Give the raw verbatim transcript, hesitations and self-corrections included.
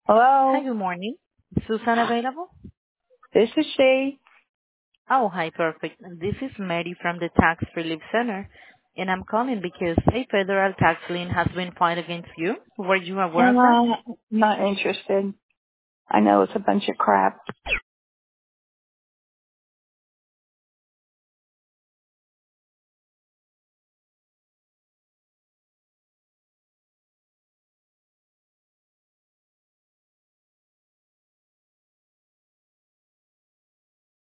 Hi, Hello, good morning. Is Susan available? this is she. Oh, hi, perfect. This is Mary from the Tax Relief Center, and I'm calling because a federal tax lien has been filed against you. Were you aware of that? Uh, not interested. I know it's a bunch of crap.